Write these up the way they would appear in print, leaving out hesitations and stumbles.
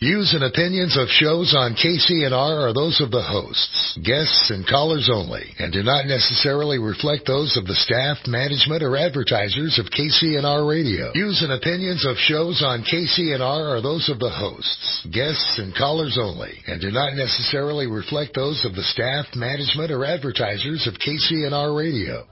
Views and opinions of shows on KCNR are those of the hosts, guests, and callers only, and do not necessarily reflect those of the staff, management, or advertisers of KCNR Radio. Views and opinions of shows on KCNR are those of the hosts, guests, and callers only, and do not necessarily reflect those of the staff, management, or advertisers of KCNR Radio.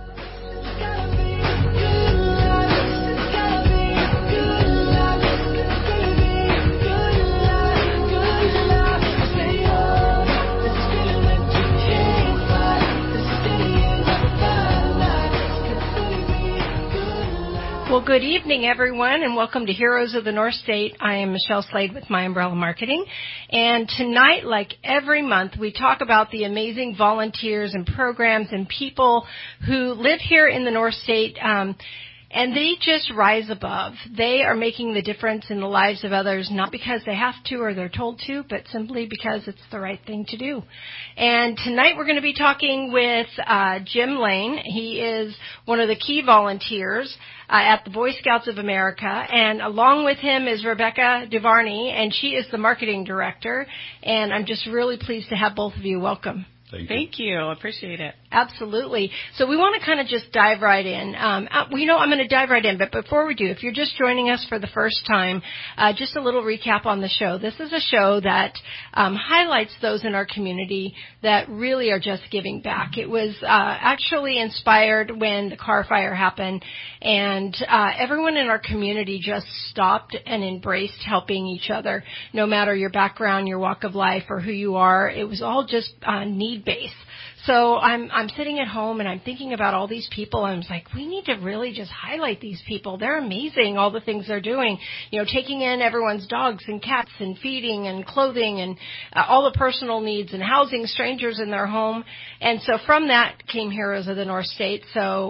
Well, good evening, everyone, and welcome to Heroes of the North State. I am Michelle Slade with My Umbrella Marketing, and tonight, like every month, we talk about the amazing volunteers and programs and people who live here in the North State, and they just rise above. They are making the difference in the lives of others, not because they have to or they're told to, but simply because it's the right thing to do. And tonight we're going to be talking with Jim Lane. He is one of the key volunteers at the Boy Scouts of America, and along with him is Rebecca Duvarney, and she is the marketing director, and I'm just really pleased to have both of you. Welcome. Thank you. Appreciate it. Absolutely. So we want to kind of just dive right in. I'm going to dive right in, but before we do, if you're just joining us for the first time, just a little recap on the show. This is a show that highlights those in our community that really are just giving back. It was actually inspired when the car fire happened, and everyone in our community just stopped and embraced helping each other, no matter your background, your walk of life, or who you are. It was all just need-based. So I'm sitting at home and I'm thinking about all these people, and I was like, we need to really just highlight these people. They're amazing, all the things they're doing. You know, taking in everyone's dogs and cats and feeding and clothing and all the personal needs and housing strangers in their home. And so from that came Heroes of the North State. So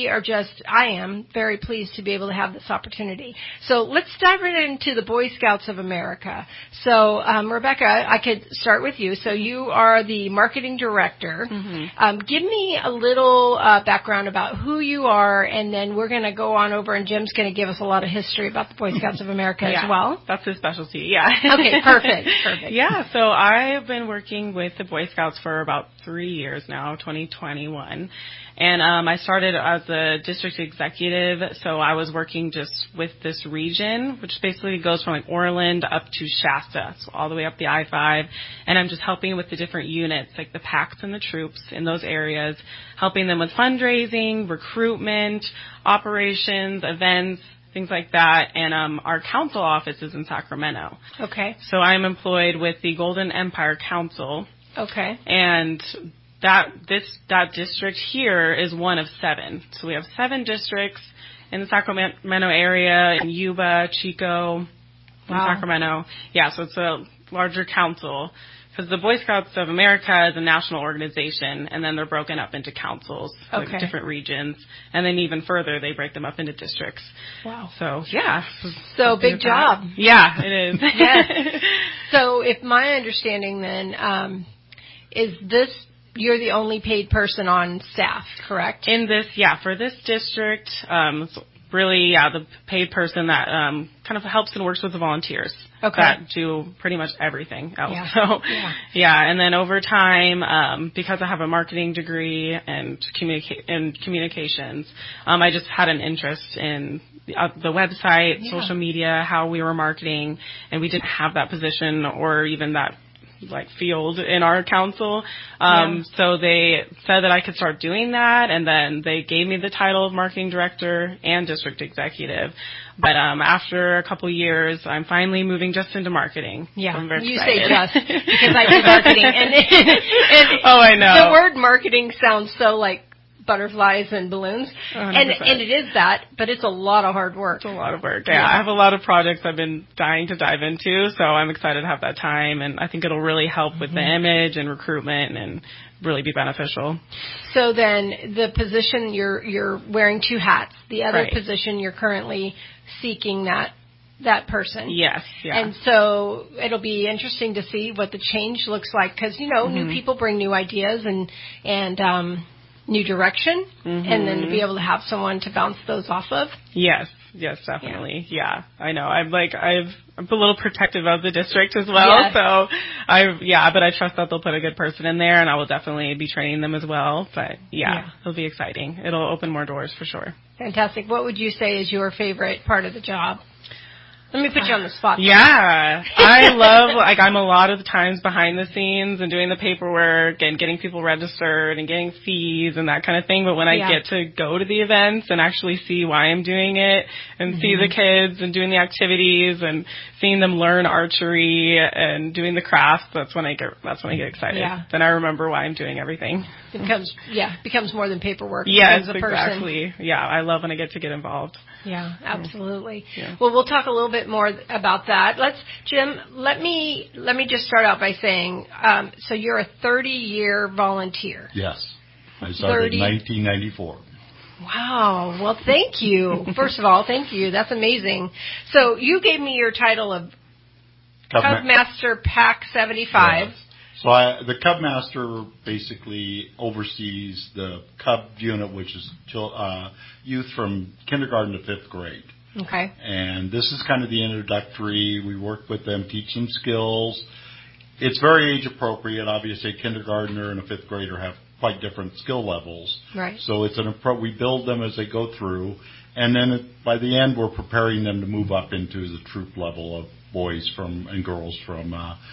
I am very pleased to be able to have this opportunity. So let's dive right into the Boy Scouts of America. So Rebecca, I could start with you. So you are the marketing director. Mm-hmm. Give me a little background about who you are, and then we're going to go on over, and Jim's going to give us a lot of history about the Boy Scouts of America as well. That's his specialty, yeah. Okay, perfect. Yeah, so I've been working with the Boy Scouts for about 3 years now, 2021. And I started as a district executive, so I was working just with this region, which basically goes from like Orland up to Shasta, so all the way up the I-5. And I'm just helping with the different units, like the PACs and the troops in those areas, helping them with fundraising, recruitment, operations, events, things like that. And our council office is in Sacramento. Okay. So I'm employed with the Golden Empire Council. Okay. And that district here is one of 7. So we have 7 districts in the Sacramento area, in Yuba, Chico, in Sacramento. Yeah, so it's a larger council. Because the Boy Scouts of America is a national organization, and then they're broken up into councils, like different regions. And then even further, they break them up into districts. Wow. So, yeah. So, big job. Yeah, it is. Yes. So, if my understanding then is this, you're the only paid person on staff, correct? For this district, it's really, the paid person that kind of helps and works with the volunteers that do pretty much everything else. Yeah. So, and then over time, because I have a marketing degree and communications, I just had an interest in the website, social media, how we were marketing, and we didn't have that position or even that field in our council. So they said that I could start doing that, and then they gave me the title of marketing director and district executive. But after a couple years, I'm finally moving just into marketing. Yeah, so I'm very excited. Say just because I do marketing, and I know the word marketing sounds so like butterflies and balloons, 100%. and it is that, but it's a lot of hard work. It's a lot of work. Yeah, I have a lot of projects I've been dying to dive into, so I'm excited to have that time, and I think it'll really help with the image and recruitment and really be beneficial. So then the position you're wearing 2 hats. The other position you're currently seeking that person. Yes, yeah. And so it'll be interesting to see what the change looks like, because, new people bring new ideas, and new direction, and then to be able to have someone to bounce those off of. Yes, definitely. Yeah, I know. I'm a little protective of the district as well. So but I trust that they'll put a good person in there, and I will definitely be training them as well. But it'll be exciting. It'll open more doors for sure. Fantastic. What would you say is your favorite part of the job? Let me put you on the spot. Yeah. I love, I'm a lot of the times behind the scenes and doing the paperwork and getting people registered and getting fees and that kind of thing. But when I get to go to the events and actually see why I'm doing it and see the kids and doing the activities and seeing them learn archery and doing the crafts, that's when I get excited. Yeah. Then I remember why I'm doing everything. It becomes more than paperwork. Yes, exactly. Yeah, I love when I get to get involved. Yeah, absolutely. Yeah. Well, we'll talk a little bit more about that. Jim, let me just start out by saying, so you're a 30-year volunteer. Yes. I started in 1994. Wow. Well, thank you. First of all, thank you. That's amazing. So you gave me your title of Cub Master Pack 75. Yes. So the Cub Master basically oversees the Cub unit, which is youth from kindergarten to 5th grade. Okay. And this is kind of the introductory. We work with them, teach them skills. It's very age appropriate. Obviously, a kindergartner and a 5th grader have quite different skill levels. Right. So it's we build them as they go through, and then by the end, we're preparing them to move up into the troop level of boys and girls from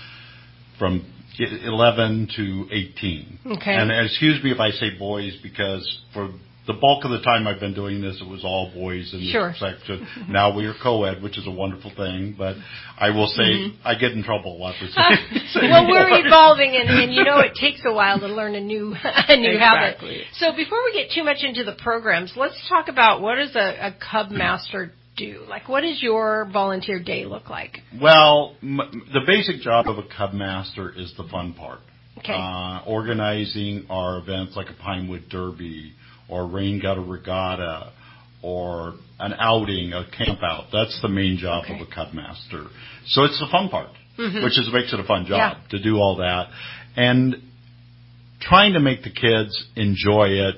11 to 18. Okay. And excuse me if I say boys, because for the bulk of the time I've been doing this, it was all boys in this section. Now we are co-ed, which is a wonderful thing, but I will say I get in trouble a lot for saying well, we're evolving, and it takes a while to learn a new habit. So before we get too much into the programs, let's talk about what does a Cub Master do? What does your volunteer day look like? Well, the basic job of a Cub Master is the fun part. Okay. Organizing our events like a Pinewood Derby or Rain Gutter Regatta or an outing, a camp out. That's the main job of a Cub Master. So it's the fun part, which makes it a fun job to do all that. And trying to make the kids enjoy it.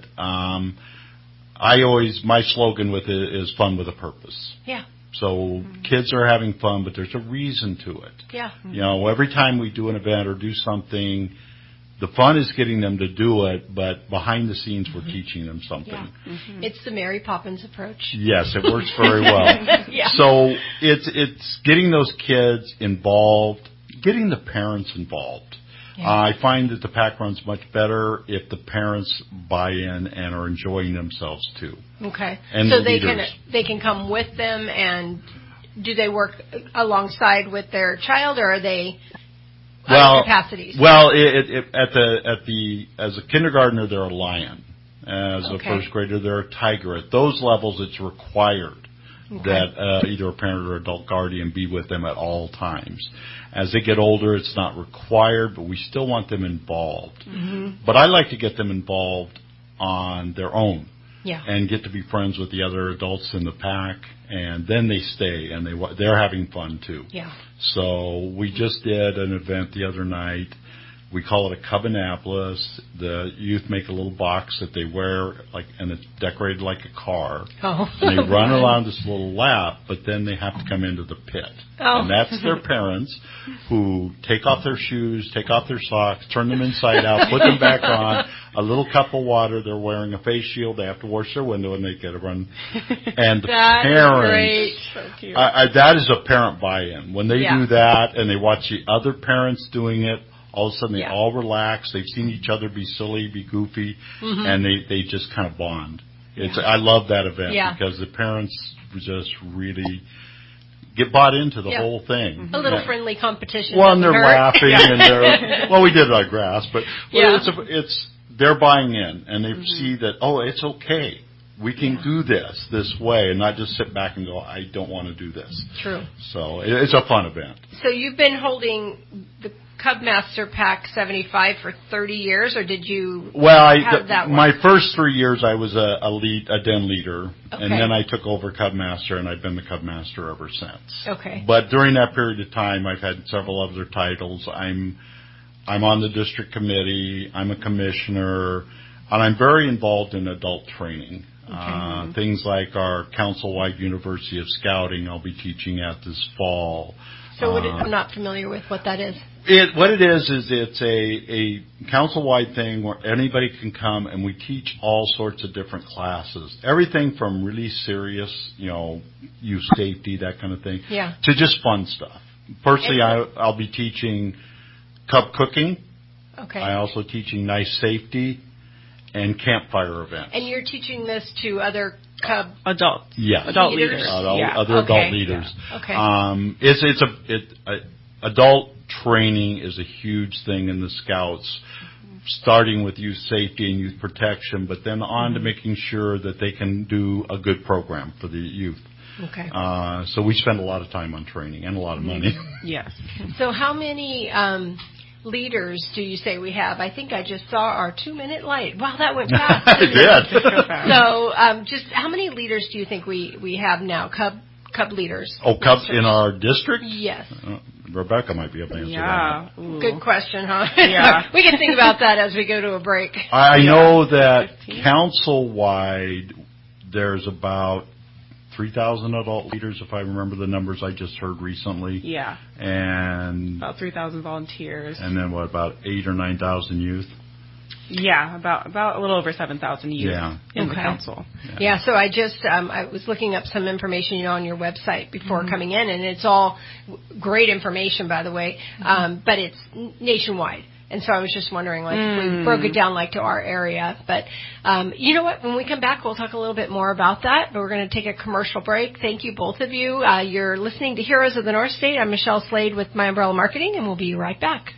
My slogan with it is fun with a purpose. Yeah. So kids are having fun, but there's a reason to it. Yeah. Every time we do an event or do something, the fun is getting them to do it, but behind the scenes we're teaching them something. Yeah. It's the Mary Poppins approach. Yes, it works very well. So it's getting those kids involved, getting the parents involved. Yeah. I find that the pack runs much better if the parents buy in and are enjoying themselves too. Okay. And so they can come with them, and do they work alongside with their child, or are they other capacities? Well, as a kindergartner they're a lion. As a first grader they're a tiger. At those levels it's required that either a parent or adult guardian be with them at all times. As they get older, it's not required, but we still want them involved. But I like to get them involved on their own and get to be friends with the other adults in the pack, and then they stay, and they're having fun too. Yeah. So we just did an event the other night. We call it a Cub-Annapolis. The youth make a little box that they wear, and it's decorated like a car. Oh. And they run around this little lap, but then they have to come into the pit. Oh. And that's their parents who take off their shoes, take off their socks, turn them inside out, put them back on, a little cup of water. They're wearing a face shield. They have to wash their window, and they get to run. And the parents, great. So cute. That is a parent buy-in. When they do that and they watch the other parents doing it, all of a sudden they all relax. They've seen each other be silly, be goofy, and they just kind of bond. I love that event because the parents just really get bought into the whole thing. A little friendly competition. Well, and they're laughing and they're we did it on grass, but they're buying in, and they see that it's okay. We can do this way and not just sit back and go, I don't want to do this. True. So it's a fun event. So you've been holding the Cub Master Pack 75 for 30 years, or did you have that one? My first 3 years I was a den leader, and then I took over Cub Master, and I've been the Cub Master ever since. Okay. But during that period of time, I've had several other titles. I'm on the district committee. I'm a commissioner. And I'm very involved in adult training. Okay. Things like our council-wide University of Scouting I'll be teaching at this fall. So I'm not familiar with what that is. What it is it's a council-wide thing where anybody can come, and we teach all sorts of different classes. Everything from really serious, youth safety, that kind of thing, to just fun stuff. Personally, I'll be teaching cub cooking. Okay. I'm also teaching knife safety and campfire events. And you're teaching this to other cub adults? Yes. Adult leaders. Other adult leaders. Yeah. Okay. Adult training is a huge thing in the Scouts, starting with youth safety and youth protection, but then on to making sure that they can do a good program for the youth. Okay. So we spend a lot of time on training and a lot of money. Yes. So how many leaders do you say we have? I think I just saw our 2-minute light. Wow, that went fast. It did. So just how many leaders do you think we have now, cub leaders? Oh, cubs in our district? Yes. Rebecca might be able to answer that. Ooh. Good question, huh? Yeah. We can think about that as we go to a break. I know that council-wide there's about 3,000 adult leaders, if I remember the numbers I just heard recently. Yeah. And about 3,000 volunteers. And then about 8,000 or 9,000 youth? Yeah, about a little over 7,000 youth in the council. Yeah, so I just I was looking up some information, on your website before coming in, and it's all great information, by the way, but it's nationwide. And so I was just wondering, if we broke it down, to our area. But you know what? When we come back, we'll talk a little bit more about that. But we're going to take a commercial break. Thank you, both of you. You're listening to Heroes of the North State. I'm Michelle Slade with My Umbrella Marketing, and we'll be right back.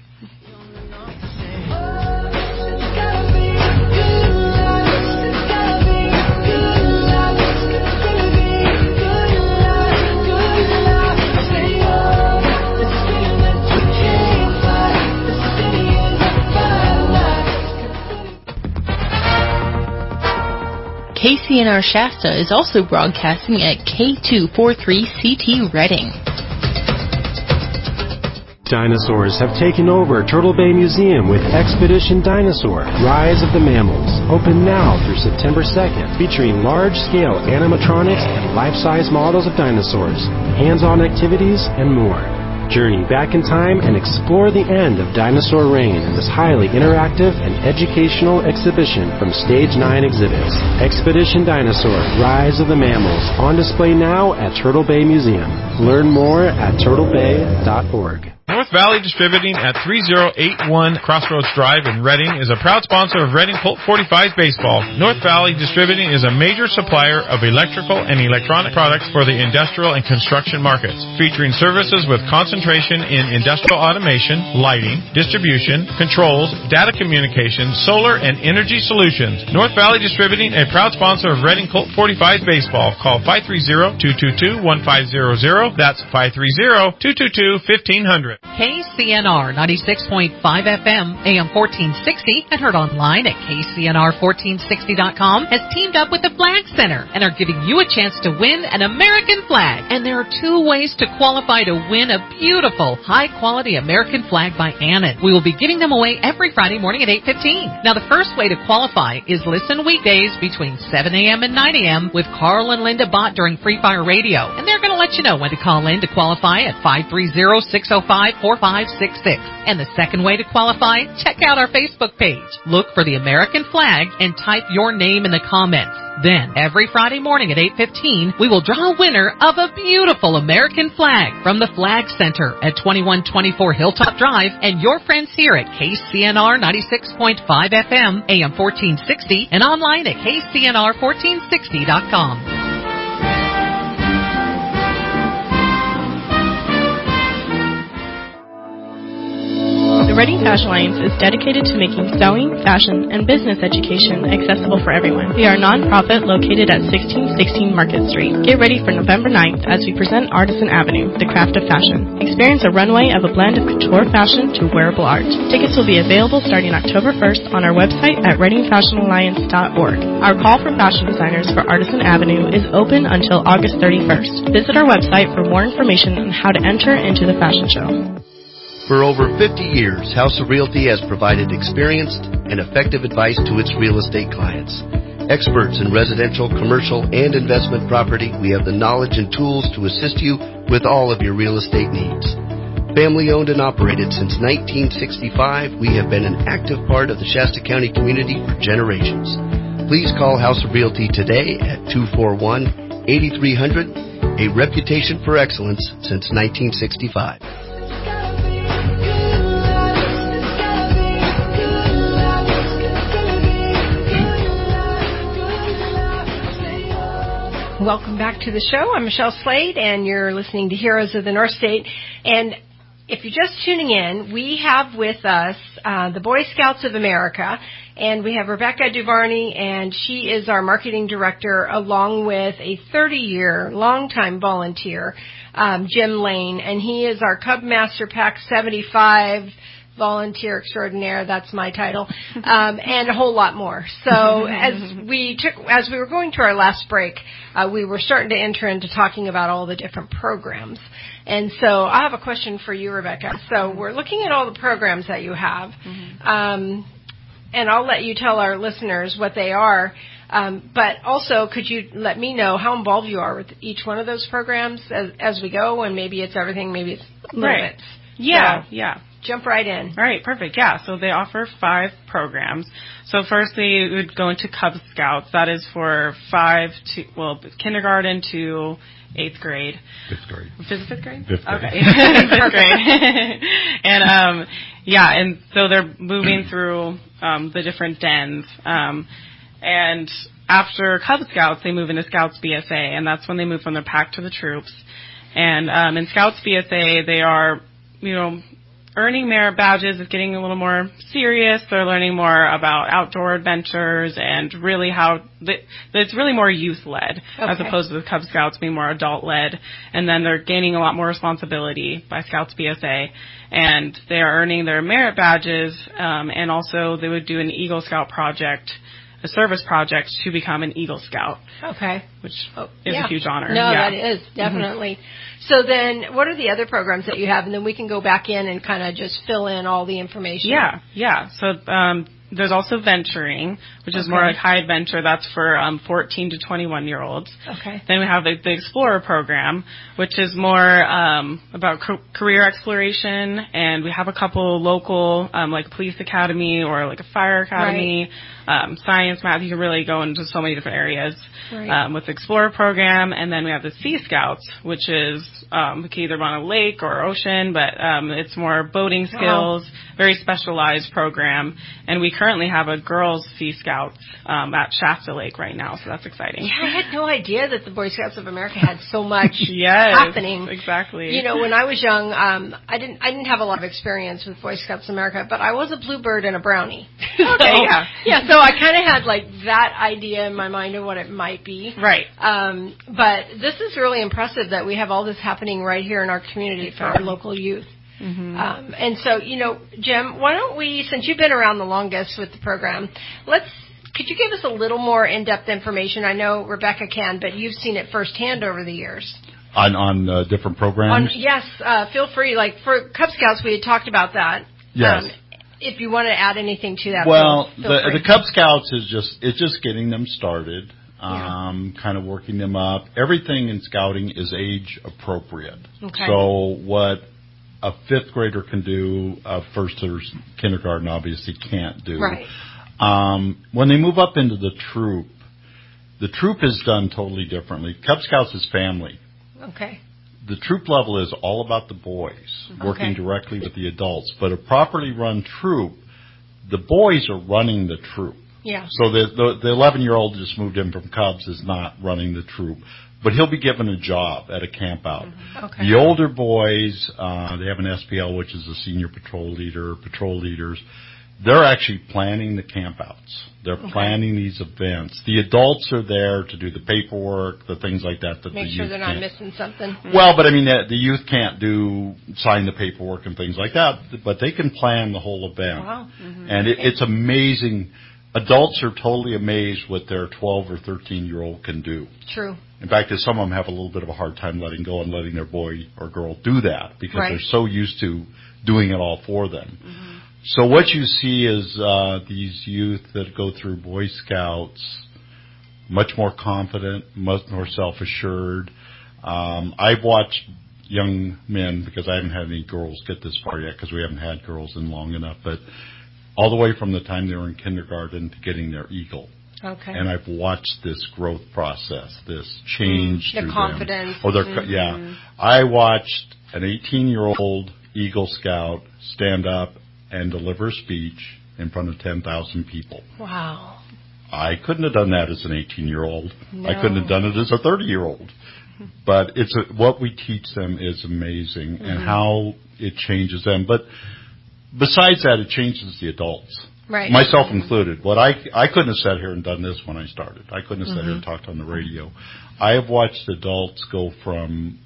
KCNR Shasta is also broadcasting at K243CT Redding. Dinosaurs have taken over Turtle Bay Museum with Expedition Dinosaur, Rise of the Mammals, open now through September 2nd, featuring large-scale animatronics and life-size models of dinosaurs, hands-on activities, and more. Journey back in time and explore the end of dinosaur reign in this highly interactive and educational exhibition from Stage 9 Exhibits. Expedition Dinosaur, Rise of the Mammals, on display now at Turtle Bay Museum. Learn more at turtlebay.org. North Valley Distributing at 3081 Crossroads Drive in Redding is a proud sponsor of Redding Colt 45 Baseball. North Valley Distributing is a major supplier of electrical and electronic products for the industrial and construction markets, featuring services with concentration in industrial automation, lighting, distribution, controls, data communications, solar, and energy solutions. North Valley Distributing, a proud sponsor of Redding Colt 45 Baseball. Call 530-222-1500. That's 530-222-1500. KCNR 96.5 FM, AM 1460, and heard online at KCNR1460.com, has teamed up with the Flag Center and are giving you a chance to win an American flag. And there are 2 ways to qualify to win a beautiful, high-quality American flag by Annan. We will be giving them away every Friday morning at 8:15. Now, the first way to qualify is listen weekdays between 7 a.m. and 9 a.m. with Carl and Linda Bott during Free Fire Radio. And they're going to let you know when to call in to qualify at 530-605-4566. And the second way to qualify, check out our Facebook page. Look for the American flag and type your name in the comments. Then, every Friday morning at 8:15, we will draw a winner of a beautiful American flag from the Flag Center at 2124 Hilltop Drive and your friends here at KCNR 96.5 FM, AM 1460, and online at KCNR1460.com. The Redding Fashion Alliance is dedicated to making sewing, fashion, and business education accessible for everyone. We are a nonprofit located at 1616 Market Street. Get ready for November 9th as we present Artisan Avenue, the craft of fashion. Experience a runway of a blend of couture fashion to wearable art. Tickets will be available starting October 1st on our website at reddingfashionalliance.org. Our call for fashion designers for Artisan Avenue is open until August 31st. Visit our website for more information on how to enter into the fashion show. For over 50 years, House of Realty has provided experienced and effective advice to its real estate clients. Experts in residential, commercial, and investment property, we have the knowledge and tools to assist you with all of your real estate needs. Family owned and operated since 1965, we have been an active part of the Shasta County community for generations. Please call House of Realty today at 241-8300, a reputation for excellence since 1965. Welcome back to the show. I'm Michelle Slade, and you're listening to Heroes of the North State. And if you're just tuning in, we have with us the Boy Scouts of America, and we have Rebecca Duvarney, and she is our marketing director, along with a 30-year, long-time volunteer, Jim Lane, and he is our Cub Master Pack 75 volunteer extraordinaire. That's my title, and a whole lot more. So as we were going to our last break, we were starting to enter into talking about all the different programs. And so I have a question for you, Rebecca. So we're looking at all the programs that you have, and I'll let you tell our listeners what they are. But also, could you let me know how involved you are with each one of those programs as we go? And maybe it's everything, maybe it's a little bit. Yeah, so, yeah. Jump right in. All right, perfect. Yeah, so they offer 5 programs. So firstly, we would go into Cub Scouts. That is for kindergarten to 8th grade. 5th grade. Is it 5th grade? 5th grade. Okay. 5th grade. And, and so they're moving through the different dens. And after Cub Scouts, they move into Scouts BSA, and that's when they move from the pack to the troops. And in Scouts BSA, they are, earning merit badges is getting a little more serious. They're learning more about outdoor adventures and really it's really more youth-led as opposed to the Cub Scouts being more adult-led. And then they're gaining a lot more responsibility by Scouts BSA. And they are earning their merit badges, and also they would do an Eagle Scout project, a service project to become an Eagle Scout. Okay. Which is a huge honor. No, that is, definitely. Mm-hmm. So then what are the other programs that you have? And then we can go back in and kind of just fill in all the information. Yeah. So there's also venturing, which is more like high adventure. That's for 14 to 21-year-olds. Okay. Then we have the Explorer program, which is more about career exploration. And we have a couple local, like Police Academy or like a Fire Academy, science, math. You can really go into so many different areas with the Explorer program. And then we have the Sea Scouts, which is we can either run a lake or ocean, but it's more boating skills, very specialized program. And we currently have a girls' Sea Scouts at Shasta Lake right now, so that's exciting. Yeah, I had no idea that the Boy Scouts of America had so much happening. Exactly. When I was young, I didn't have a lot of experience with Boy Scouts of America, but I was a bluebird and a brownie. Okay, so I kind of had like that idea in my mind of what it might be. Right. But this is really impressive that we have all this happening right here in our community for our local youth. Mm-hmm. And so, Jim, why don't we, since you've been around the longest with the program, could you give us a little more in-depth information? I know Rebecca can, but you've seen it firsthand over the years. On different programs? Yes, feel free. Like for Cub Scouts, we had talked about that. Yes. If you want to add anything to that, well, feel free. The Cub Scouts is just getting them started. Kind of working them up. Everything in scouting is age appropriate. Okay. So what a 5th grader can do, first or kindergarten obviously can't do. Right. When they move up into the troop is done totally differently. Cub Scouts is family. Okay. The troop level is all about the boys, working directly with the adults. But a properly run troop, the boys are running the troop. Yeah. So the 11-year-old just moved in from Cubs is not running the troop, but he'll be given a job at a camp out. Mm-hmm. Okay. The older boys, they have an SPL, which is a senior patrol leader, patrol leaders. They're actually planning the campouts. They're planning these events. The adults are there to do the paperwork, the things like that the youth can't. Make sure they're not missing something. Well, but I mean, the youth can't sign the paperwork and things like that, but they can plan the whole event. Wow. Mm-hmm. And it's amazing. Adults are totally amazed what their 12 or 13-year-old can do. True. In fact, some of them have a little bit of a hard time letting go and letting their boy or girl do that because they're so used to doing it all for them. Mm-hmm. So what you see is these youth that go through Boy Scouts, much more confident, much more self-assured. I've watched young men, because I haven't had any girls get this far yet, because we haven't had girls in long enough, but all the way from the time they were in kindergarten to getting their Eagle. Okay. And I've watched this growth process, this change through the confidence. them. Yeah. I watched an 18-year-old Eagle Scout stand up and deliver a speech in front of 10,000 people. Wow. I couldn't have done that as an 18-year-old. No. I couldn't have done it as a 30-year-old. But what we teach them is amazing, and how it changes them. But besides that, it changes the adults. Right. Myself included. What I couldn't have sat here and done this when I started. I couldn't have sat here and talked on the radio. I have watched adults go from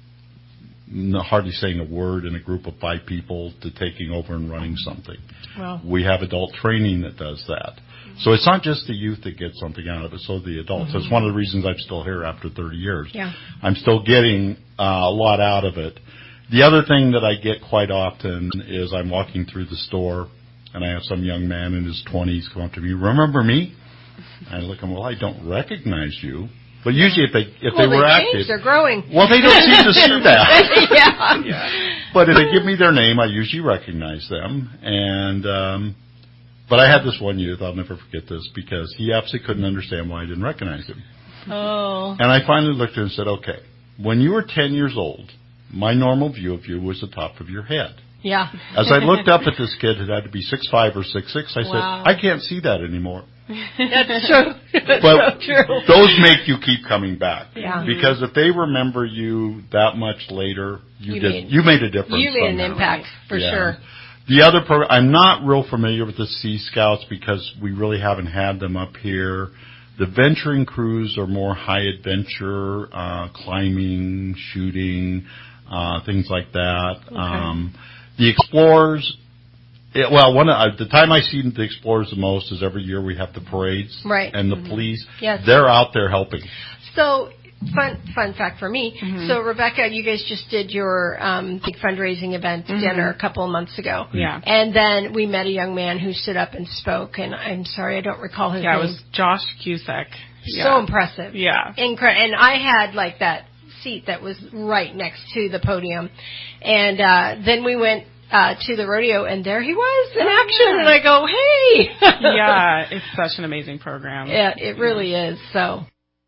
hardly saying a word in a group of 5 people to taking over and running something. Wow. We have adult training that does that. So it's not just the youth that gets something out of it, so the adults. That's one of the reasons I'm still here after 30 years. Yeah. I'm still getting a lot out of it. The other thing that I get quite often is I'm walking through the store, and I have some young man in his 20s come up to me, "Remember me?" And I look at him, "Well, I don't recognize you." But usually if they were active, they're growing. Well, they don't seem to see yeah. that. But if they give me their name, I usually recognize them. And but I had this one youth, I'll never forget this, because he absolutely couldn't understand why I didn't recognize him. Oh. And I finally looked at him and said, "Okay, when you were 10 years old, my normal view of you was the top of your head." Yeah. As I looked up at this kid who had to be 6'5" or 6'6", I said, "I can't see that anymore." That's true. But so true. Those make you keep coming back. Yeah. Because if they remember you that much later, you made a difference. You made somehow. an impact, for sure. The other program, I'm not real familiar with the Sea Scouts because we really haven't had them up here. The venturing crews are more high adventure, climbing, shooting, things like that. Okay. The Explorers, the time I see the Explorers the most is every year we have the parades. Right. And the police. Yes. They're out there helping. So, fun fact for me. So, Rebecca, you guys just did your big fundraising event dinner a couple of months ago. Yeah. And then we met a young man who stood up and spoke, and I'm sorry, I don't recall his name. Yeah, it was Josh Cusack. So impressive. Yeah. And I had, like, that seat that was right next to the podium. And then we went to the rodeo, and there he was in action, and I go, hey! Yeah, it's such an amazing program. Yeah, it really is, so...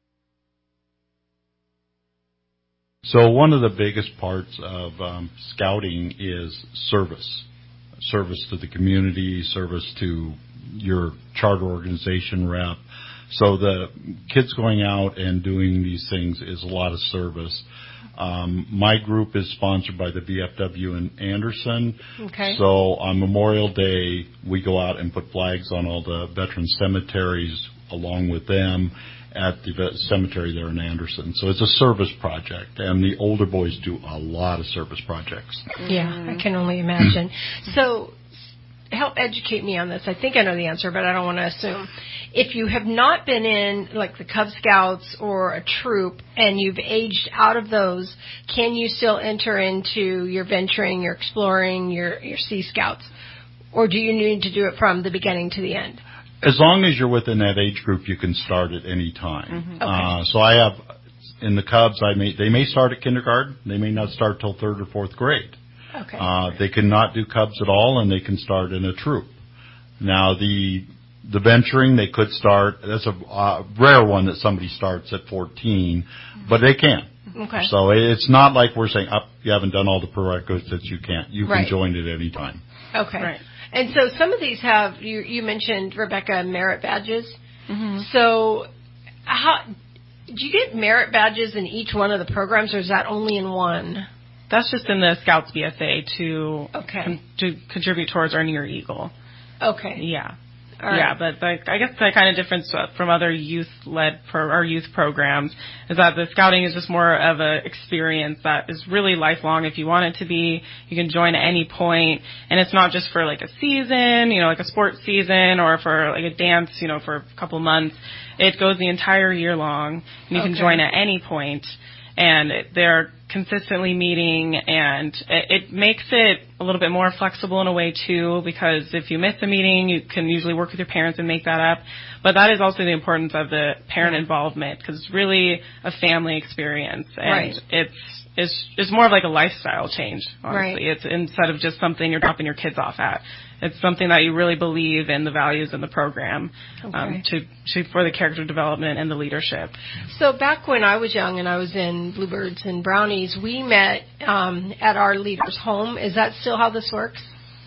So one of the biggest parts of scouting is service to the community, service to your charter organization rep. So the kids going out and doing these things is a lot of service. My group is sponsored by the VFW in Anderson. Okay. So on Memorial Day, we go out and put flags on all the veteran cemeteries along with them at the cemetery there in Anderson. So it's a service project, and the older boys do a lot of service projects. Yeah, I can only imagine. So help educate me on this. I think I know the answer, but I don't want to assume. If you have not been in, like, the Cub Scouts or a troop, and you've aged out of those, can you still enter into your venturing, your exploring, your Sea Scouts? Or do you need to do it from the beginning to the end? As long as you're within that age group, you can start at any time. Okay. So I have, in the Cubs, they may start at kindergarten. They may not start till 3rd or 4th grade. Okay. They cannot do Cubs at all, and they can start in a troop. Now, the venturing, they could start, that's a rare one that somebody starts at 14, but they can. Okay. So it's not like we're saying, you haven't done all the prerequisites, you can't. You can Right. join at any time. Okay. Right. And so some of these have, you mentioned, Rebecca, merit badges. So do you get merit badges in each one of the programs, or is that only in one? That's just in the Scouts BSA to contribute towards earning your Eagle. Okay. Yeah. All right. Yeah, but I guess the kind of difference from other youth-led or youth programs is that the scouting is just more of an experience that is really lifelong. If you want it to be, you can join at any point, and it's not just for like a season, like a sports season, or for like a dance, for a couple months. It goes the entire year long, and you can join at any point. And they're consistently meeting, and it makes it a little bit more flexible in a way too, because if you miss a meeting, you can usually work with your parents and make that up. But that is also the importance of the parent involvement, because it's really a family experience, and it's more of like a lifestyle change, honestly. It's instead of just something you're dropping your kids off at. It's something that you really believe in the values in the program for the character development and the leadership. So back when I was young and I was in Bluebirds and Brownies, we met at our leader's home. Is that still how this works?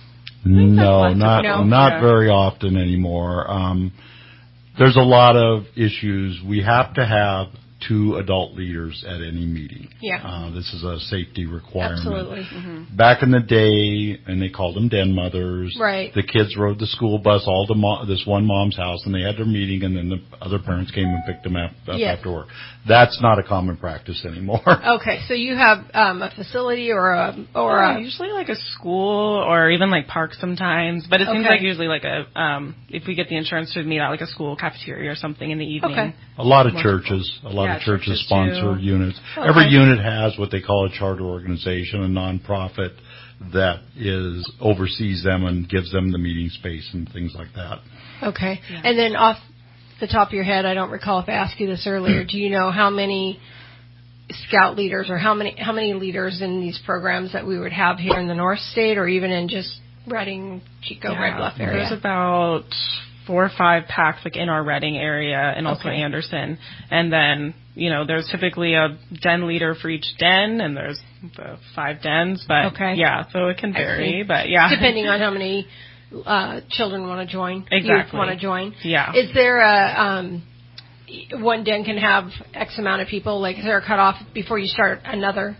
No, not very often anymore. There's a lot of issues. We have to have 2 adult leaders at any meeting. This is a safety requirement. Absolutely. Mm-hmm. Back in the day, and they called them den mothers. The kids rode the school bus all to this one mom's house, and they had their meeting, and then the other parents came and picked them up after work. That's not a common practice anymore. Okay, so you have a facility or usually like a school or even like parks sometimes, but it seems like usually like if we get the insurance to meet at like a school cafeteria or something in the evening. A lot of churches churches sponsor units. Every unit has what they call a charter organization, a nonprofit that oversees them and gives them the meeting space and things like that. Okay. Yeah. And then off the top of your head, I don't recall if I asked you this earlier, do you know how many scout leaders or how many leaders in these programs that we would have here in the North State or even in just Redding, Chico, Red Bluff area? There's about 4 or 5 packs like in our Redding area and also Anderson. And then, there's typically a den leader for each den, and there's the 5 dens. But so it can vary. But depending on how many children want to join, youth want to join. Yeah. Is there a one den can have X amount of people? Like, is there a cutoff before you start another?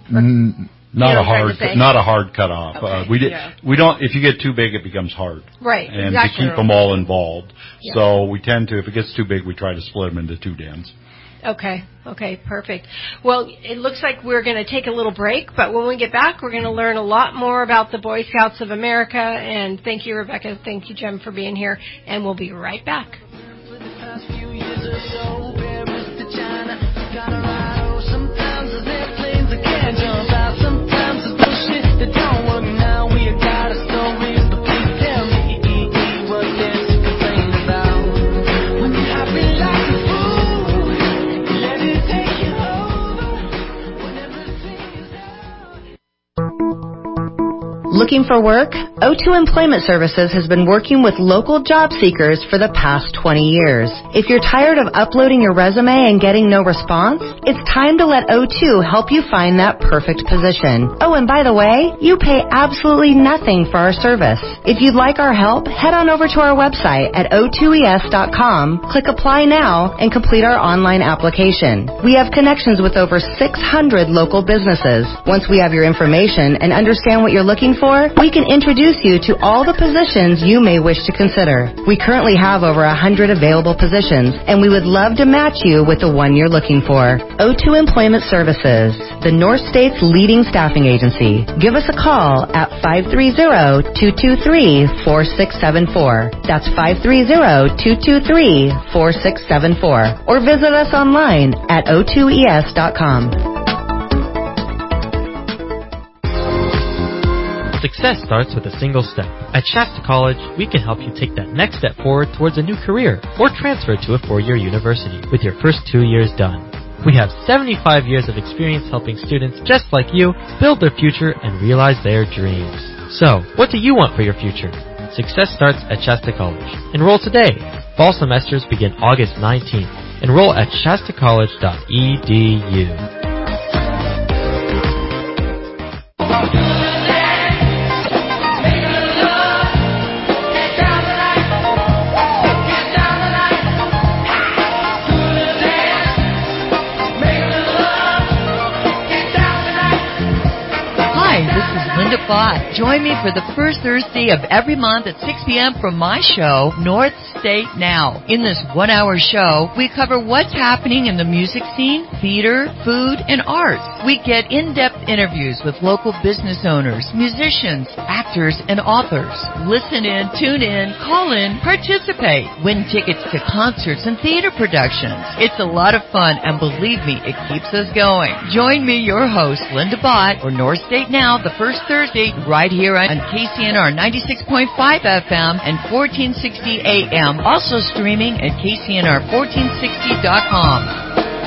Not a hard cutoff. Okay. We don't. If you get too big, it becomes hard. And to keep them all involved, so we tend to. If it gets too big, we try to split them into 2 dens. Okay, perfect. Well, it looks like we're going to take a little break, but when we get back, we're going to learn a lot more about the Boy Scouts of America. And thank you, Rebecca. Thank you, Jem, for being here. And we'll be right back. Looking for work? O2 Employment Services has been working with local job seekers for the past 20 years. If you're tired of uploading your resume and getting no response, it's time to let O2 help you find that perfect position. Oh, and by the way, you pay absolutely nothing for our service. If you'd like our help, head on over to our website at o2es.com, click Apply Now, and complete our online application. We have connections with over 600 local businesses. Once we have your information and understand what you're looking for, we can introduce you to all the positions you may wish to consider. We currently have over 100 available positions, and we would love to match you with the one you're looking for. O2 Employment Services, the North State's leading staffing agency. Give us a call at 530-223-4674. That's 530-223-4674. Or visit us online at o2es.com. Success starts with a single step. At Shasta College, we can help you take that next step forward towards a new career or transfer to a 4-year university with your first 2 years done. We have 75 years of experience helping students just like you build their future and realize their dreams. So, what do you want for your future? Success starts at Shasta College. Enroll today. Fall semesters begin August 19th. Enroll at shastacollege.edu. DeBott. Join me for the first Thursday of every month at 6 p.m. for my show, North State Now. In this 1-hour show, we cover what's happening in the music scene, theater, food, and arts. We get in-depth interviews with local business owners, musicians, actors, and authors. Listen in, tune in, call in, participate. Win tickets to concerts and theater productions. It's a lot of fun, and believe me, it keeps us going. Join me, your host, Linda Bott, for North State Now, the first Thursday, right here on KCNR 96.5 FM and 1460 AM. Also streaming at KCNR1460.com.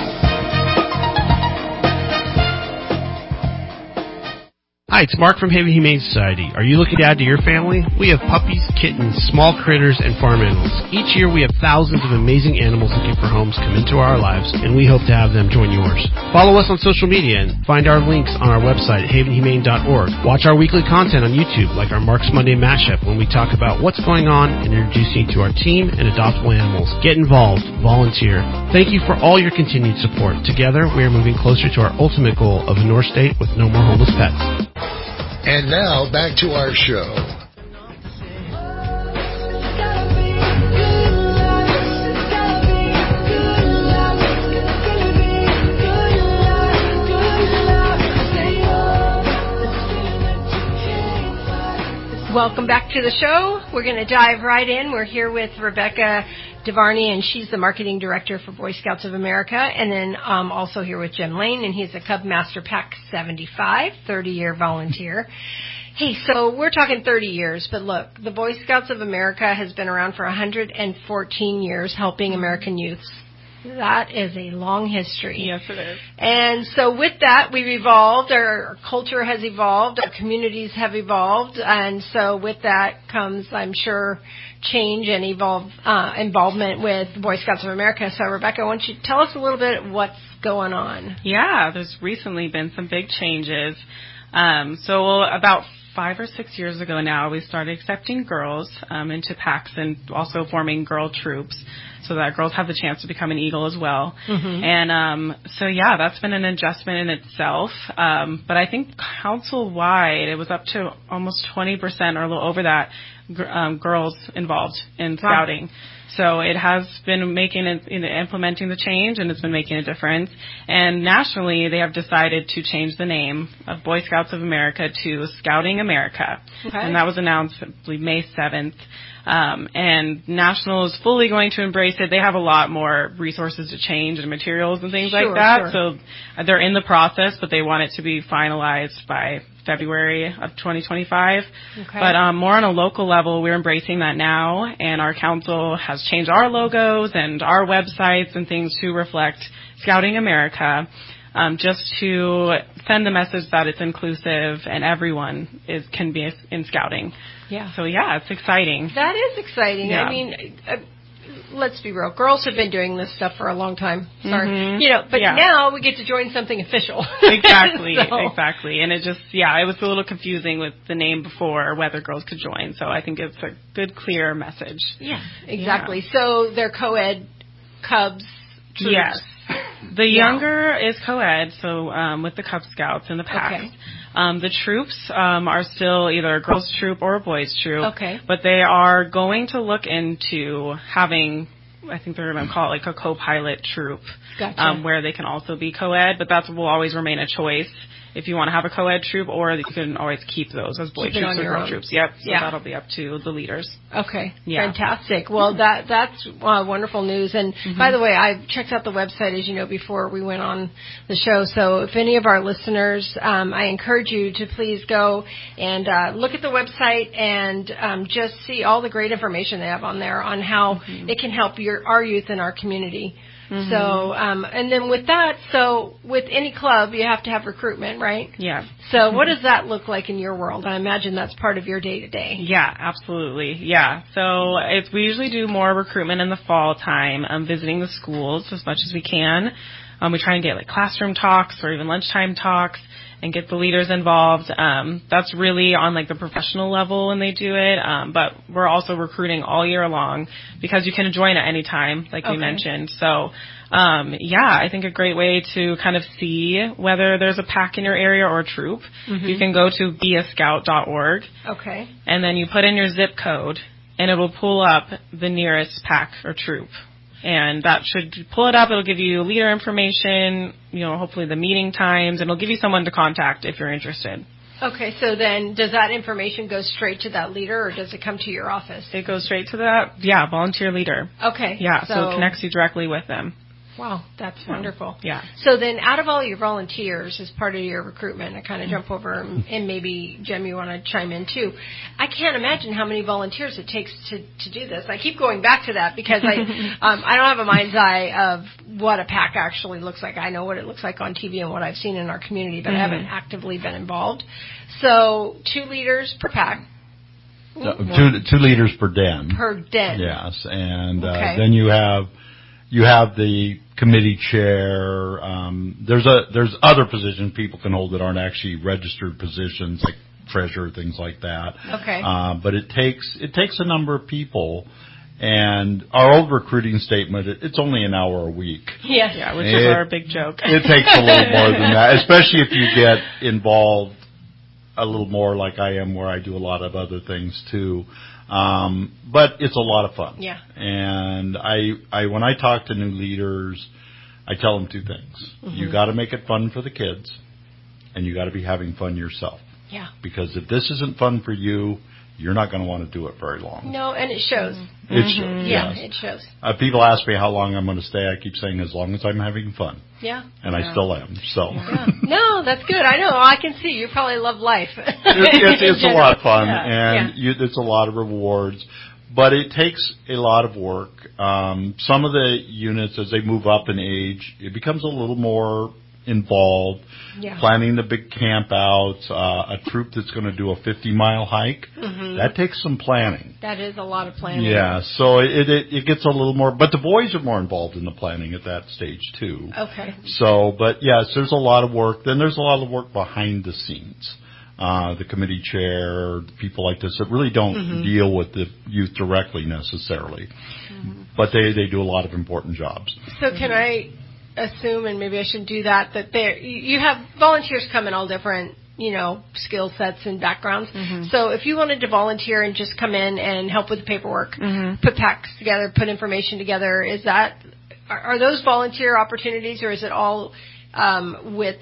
Hi, it's Mark from Haven Humane Society. Are you looking to add to your family? We have puppies, kittens, small critters, and farm animals. Each year we have thousands of amazing animals looking for homes come into our lives, and we hope to have them join yours. Follow us on social media and find our links on our website, havenhumane.org. Watch our weekly content on YouTube, like our Mark's Monday Mashup, when we talk about what's going on and introduce you to our team and adoptable animals. Get involved. Volunteer. Thank you for all your continued support. Together, we are moving closer to our ultimate goal of a North State with no more homeless pets. And now, back to our show. Welcome back to the show. We're going to dive right in. We're here with Rebecca DeVarney, and she's the marketing director for Boy Scouts of America. And then also here with Jim Lane, and he's a Cub Master Pack 75, 30-year volunteer. Hey, so we're talking 30 years, but look, the Boy Scouts of America has been around for 114 years helping American youths. That is a long history. Yes, it is. And so with that, we've evolved. Our culture has evolved. Our communities have evolved. And so with that comes, I'm sure, change and involvement with Boy Scouts of America. So, Rebecca, why don't you tell us a little bit what's going on? Yeah, there's recently been some big changes. So about 5 or 6 years ago now, we started accepting girls into packs and also forming girl troops so that girls have the chance to become an Eagle as well. Mm-hmm. And so, yeah, that's been an adjustment in itself. But I think council-wide, it was up to almost 20% or a little over that girls involved in scouting. So it has been implementing the change, and it's been making a difference. And nationally, they have decided to change the name of Boy Scouts of America to Scouting America. Okay. And that was announced, I believe, May 7th. And National is fully going to embrace it. They have a lot more resources to change and materials and things like that. Sure. So they're in the process, but they want it to be finalized by February of 2025. Okay. But more on a local level, we're embracing that now, and our council has changed our logos and our websites and things to reflect Scouting America, just to send the message that it's inclusive and everyone can be in scouting. Yeah. So, yeah, it's exciting. That is exciting. Yeah. I mean, let's be real. Girls have been doing this stuff for a long time. Sorry. Mm-hmm. But now we get to join something official. Exactly. Exactly. And it just, it was a little confusing with the name before whether girls could join. So I think it's a good, clear message. Yeah, exactly. Yeah. So they're co-ed Cubs troops. Yes. The younger is co-ed, so with the Cub Scouts and the packs. Okay. The troops are still either a girls' troop or a boys' troop. Okay. But they are going to look into having, I think they're going to call it like a co-pilot troop. Gotcha. Where they can also be co-ed, but that will always remain a choice if you want to have a co-ed troop, or you can always keep those as boy troops or girl troops. Yep. So that'll be up to the leaders. Okay. Yeah. Fantastic. Well, that's wonderful news. And by the way, I checked out the website, as you know, before we went on the show. So if any of our listeners, I encourage you to please go and look at the website and just see all the great information they have on there on how it can help our youth in our community. Mm-hmm. So, and then with that, so with any club, you have to have recruitment, right? Yeah. So what does that look like in your world? I imagine that's part of your day-to-day. Yeah, absolutely. Yeah. So we usually do more recruitment in the fall time, visiting the schools as much as we can. We try and get like classroom talks or even lunchtime talks. and get the leaders involved. That's really on like the professional level when they do it. But we're also recruiting all year long because you can join at any time, like we mentioned. So, I think a great way to kind of see whether there's a pack in your area or a troop, you can go to beascout.org. Okay. And then you put in your zip code, and it will pull up the nearest pack or troop. And that should pull it up. It'll give you leader information, hopefully the meeting times, and it'll give you someone to contact if you're interested. Okay, so then does that information go straight to that leader, or does it come to your office? It goes straight to that, volunteer leader. Okay. Yeah, so it connects you directly with them. Wow, that's wonderful. Yeah. So then out of all your volunteers as part of your recruitment, I kind of jump over, and maybe, Jem, you want to chime in too. I can't imagine how many volunteers it takes to do this. I keep going back to that because I don't have a mind's eye of what a pack actually looks like. I know what it looks like on TV and what I've seen in our community, but I haven't actively been involved. So 2 leaders per pack. Two leaders per den. Per den. Yes, and then you have the committee chair. There's other positions people can hold that aren't actually registered positions, like treasurer, things like that. Okay. But it takes a number of people. And our old recruiting statement, it's only an hour a week. Yes. Yeah, which is our big joke. It takes a little more than that, especially if you get involved a little more like I am, where I do a lot of other things too. But it's a lot of fun. Yeah. And I when I talk to new leaders, I tell them 2 things. You got to make it fun for the kids, and you got to be having fun yourself. Yeah. Because if this isn't fun for you, you're not going to want to do it very long. No, and it shows. It shows. Yeah, yes. it shows. People ask me how long I'm going to stay. I keep saying as long as I'm having fun. Yeah. And I still am. So. Yeah. No, that's good. I know. I can see. You probably love life. It's a lot of fun, and it's a lot of rewards. But it takes a lot of work. Some of the units, as they move up in age, it becomes a little more involved. Yeah. Planning the big camp outs, a troop that's going to do a 50-mile hike, that takes some planning. That is a lot of planning. Yeah, so it gets a little more, but the boys are more involved in the planning at that stage too. Okay. So, but yes, there's a lot of work. Then there's a lot of work behind the scenes. The committee chair, people like this that really don't deal with the youth directly necessarily, but they do a lot of important jobs. So can I assume, and maybe I should do that you have volunteers come in all different, skill sets and backgrounds. So if you wanted to volunteer and just come in and help with the paperwork, put packs together, put information together, are those volunteer opportunities, or is it all with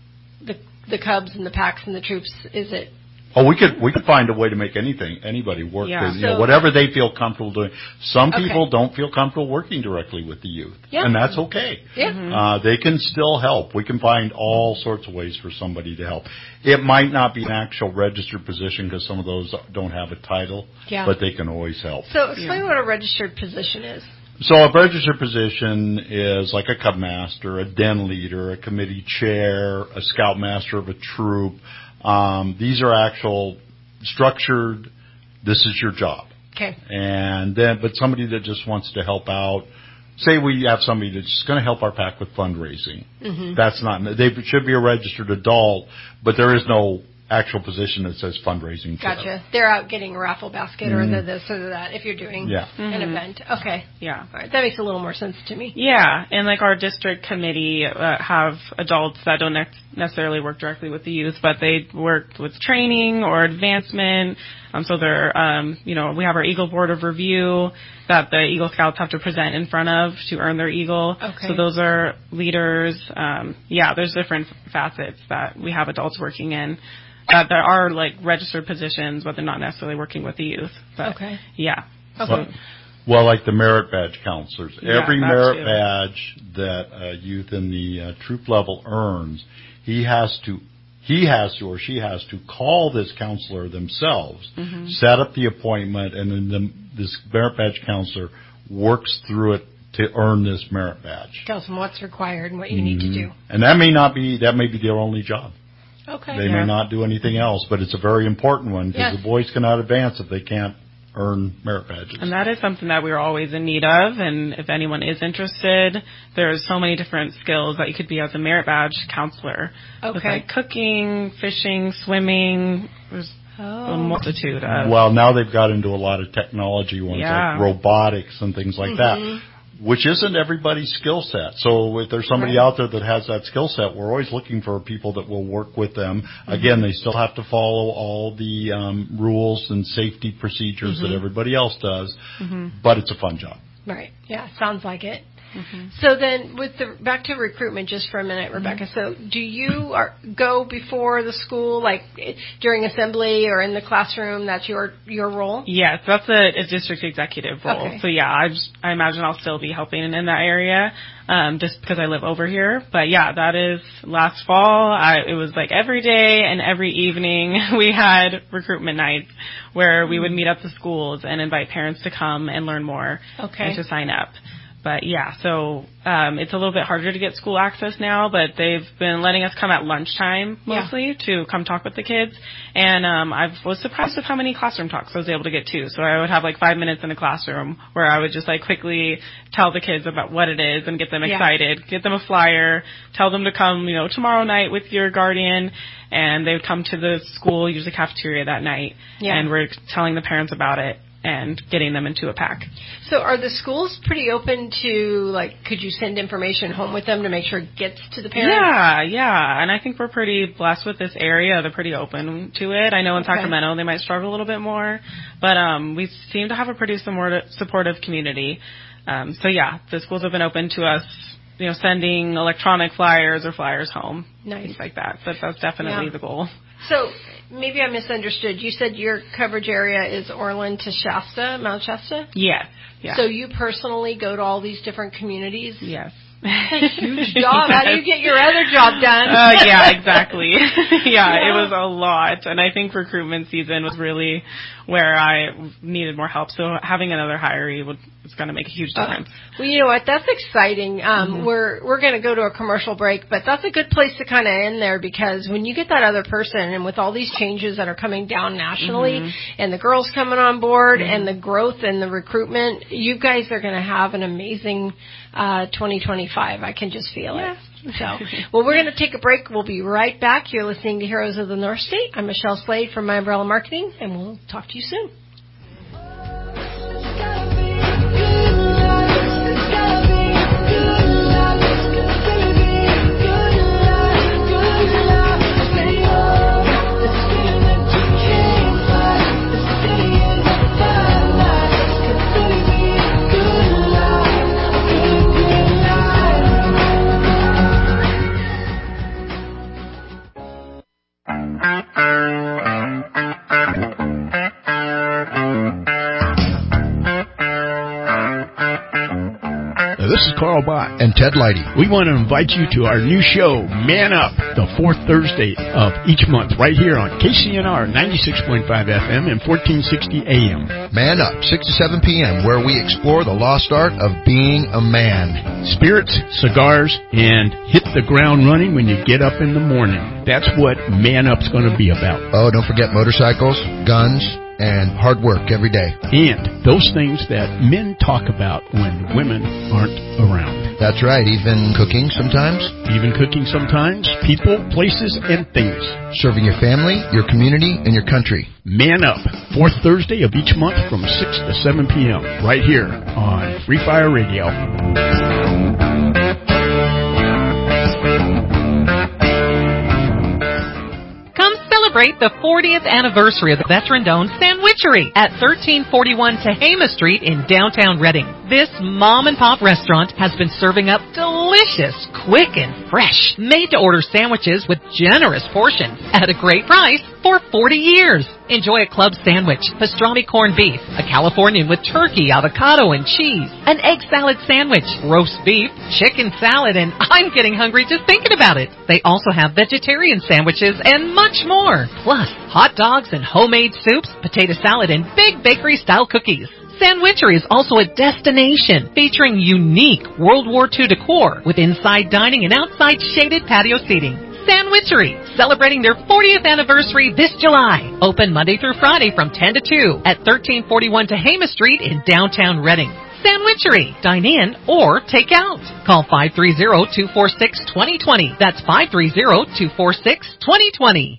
the Cubs and the packs and the troops? Is it? Oh, we could find a way to make anybody work. Yeah. Whatever they feel comfortable doing. Some people don't feel comfortable working directly with the youth, and that's okay. Yeah. They can still help. We can find all sorts of ways for somebody to help. It might not be an actual registered position because some of those don't have a title, but they can always help. So explain what a registered position is. So a registered position is like a Cub master, a den leader, a committee chair, a scout master of a troop. These are actual structured, this is your job. Okay. But somebody that just wants to help out, say we have somebody that's just going to help our pack with fundraising. That's not, they should be a registered adult, but there is no actual position that says fundraising. Gotcha. They're out getting a raffle basket or the this or that if you're doing an event. Okay. Yeah. All right. That makes a little more sense to me. Yeah. And like our district committee have adults that don't necessarily work directly with the youth, but they work with training or advancement. So they're, we have our Eagle Board of Review that the Eagle Scouts have to present in front of to earn their Eagle. Okay. So those are leaders. There's different facets that we have adults working in. There are like registered positions, but they're not necessarily working with the youth. But, yeah. Okay. Well, like the merit badge counselors. Every merit too. badge that a youth in the troop level earns, he has to or she has to call this counselor themselves, set up the appointment, and then this merit badge counselor works through it to earn this merit badge. Tells them what's required and what you need to do. And that may be their only job. Okay. They may not do anything else, but it's a very important one because the boys cannot advance if they can't earn merit badges. And that is something that we're always in need of. And if anyone is interested, there's so many different skills that you could be as a merit badge counselor. Okay. With like cooking, fishing, swimming. There's a multitude of. Well, now they've got into a lot of technology ones like robotics and things like that, which isn't everybody's skill set. So if there's somebody out there that has that skill set, we're always looking for people that will work with them. Again, they still have to follow all the rules and safety procedures that everybody else does, but it's a fun job. Right. Yeah, sounds like it. So then, back to recruitment just for a minute, Rebecca. So, do you go before the school, like during assembly or in the classroom? That's your role? Yes, that's a district executive role. Okay. So yeah, I imagine I'll still be helping in that area, just because I live over here. But yeah, that is last fall. It was like every day and every evening we had recruitment nights where we would meet at the schools and invite parents to come and learn more and to sign up. But yeah, so it's a little bit harder to get school access now, but they've been letting us come at lunchtime mostly to come talk with the kids. And I was surprised with how many classroom talks I was able to get too. So I would have like 5 minutes in a classroom where I would just like quickly tell the kids about what it is and get them excited, get them a flyer, tell them to come, tomorrow night with your guardian. And they would come to the school, usually cafeteria that night, and we're telling the parents about it and getting them into a pack. So are the schools pretty open to, could you send information home with them to make sure it gets to the parents? Yeah. And I think we're pretty blessed with this area. They're pretty open to it. I know in Sacramento they might struggle a little bit more, but we seem to have a pretty supportive community. So yeah, the schools have been open to us, sending electronic flyers or flyers home. Nice. Things like that. But that's definitely the goal. So maybe I misunderstood. You said your coverage area is Orland to Shasta, Mount Shasta? Yeah. So you personally go to all these different communities? Yes. That's a huge job. How do you get your other job done? Yeah, exactly. It was a lot. And I think recruitment season was really where I needed more help. So having another hiree is going to make a huge difference. Well, you know what? That's exciting. We're going to go to a commercial break, but that's a good place to kind of end there, because when you get that other person, and with all these changes that are coming down nationally, and the girls coming on board, and the growth and the recruitment, you guys are going to have an amazing 2025. I can just feel it. So, well, we're going to take a break. We'll be right back. You're listening to Heroes of the North State. I'm Michelle Slade from My Umbrella Marketing, and we'll talk to you soon. This is Carl Bott and Ted Leidy. We want to invite you to our new show, Man Up, the fourth Thursday of each month, right here on KCNR 96.5 FM and 1460 AM. Man Up, 6 to 7 p.m., where we explore the lost art of being a man. Spirits, cigars, and hit the ground running when you get up in the morning. That's what Man Up's going to be about. Oh, don't forget motorcycles, guns, and hard work every day. And those things that men talk about when women aren't around. That's right, even cooking sometimes. People, places, and things. Serving your family, your community, and your country. Man Up, fourth Thursday of each month from 6 to 7 p.m. right here on Free Fire Radio. Celebrate the 40th anniversary of the veteran-owned Sandwichery at 1341 Tehama Street in downtown Redding. This mom-and-pop restaurant has been serving up delicious, quick, and fresh, made-to-order sandwiches with generous portions at a great price for 40 years. Enjoy a club sandwich, pastrami corned beef, a Californian with turkey, avocado, and cheese, an egg salad sandwich, roast beef, chicken salad, and I'm getting hungry just thinking about it. They also have vegetarian sandwiches and much more. Plus, hot dogs and homemade soups, potato salad, and big bakery-style cookies. Sandwichery is also a destination featuring unique World War II decor with inside dining and outside shaded patio seating. Sandwichery, celebrating their 40th anniversary this July. Open Monday through Friday from 10 to 2 at 1341 Tehama Street in downtown Reading. Sandwichery, dine in or take out. Call 530-246-2020. That's 530-246-2020.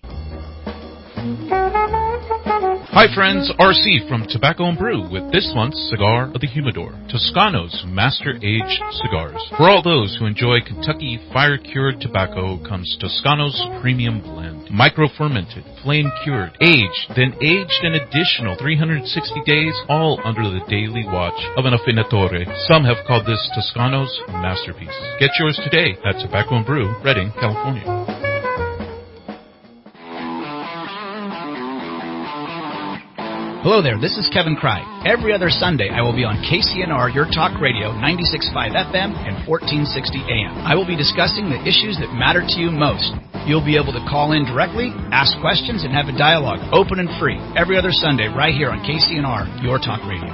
Hi friends, RC from Tobacco and Brew with this month's Cigar of the Humidor, Toscano's Master Aged Cigars. For all those who enjoy Kentucky fire-cured tobacco comes Toscano's Premium Blend. Micro-fermented, flame-cured, aged, then aged an additional 360 days, all under the daily watch of an affinatore. Some have called this Toscano's masterpiece. Get yours today at Tobacco and Brew, Redding, California. Hello there, this is Kevin Cry. Every other Sunday, I will be on KCNR, Your Talk Radio, 96.5 FM and 1460 AM. I will be discussing the issues that matter to you most. You'll be able to call in directly, ask questions, and have a dialogue, open and free, every other Sunday right here on KCNR, Your Talk Radio.